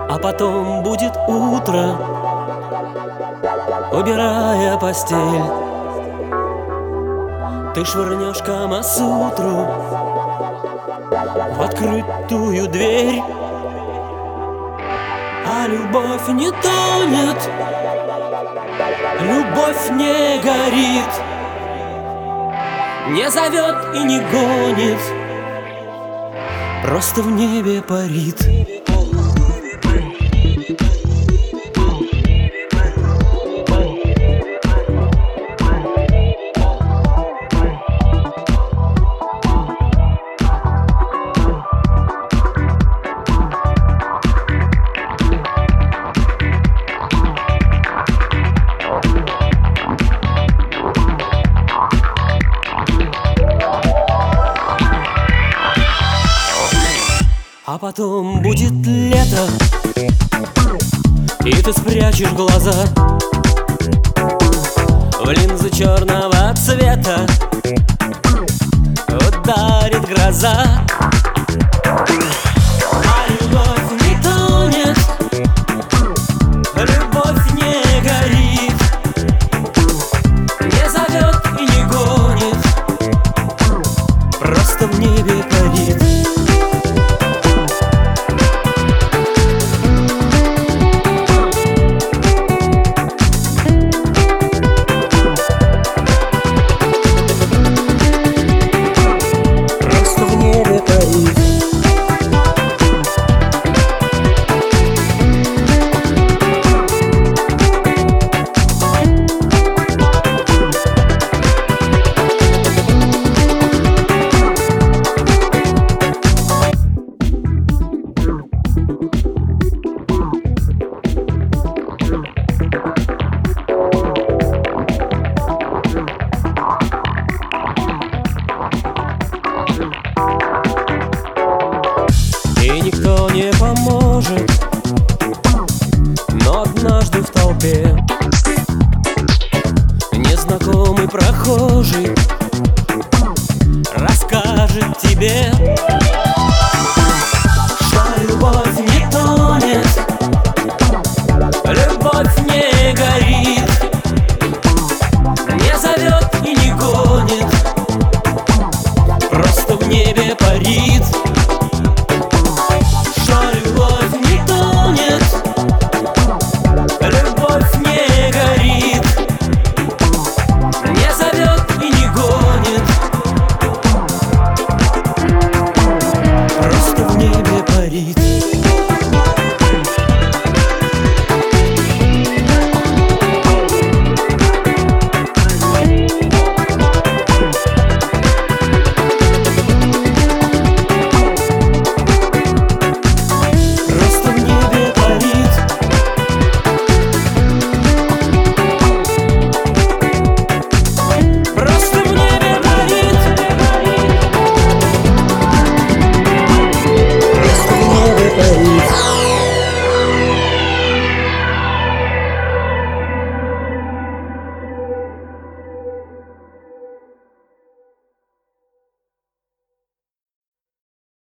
А потом будет утро, убирая постель, ты швырнешь Камасутру в открытую дверь. А любовь не тонет, любовь не горит, не зовет и не гонит, просто в небе парит. А потом будет лето, и ты спрячешь глаза в линзы черного цвета, ударит гроза. А любовь не тонет, любовь не горит, не зовет и не гонит, просто в небе парит. И никто не поможет, но однажды в толпе незнакомый прохожий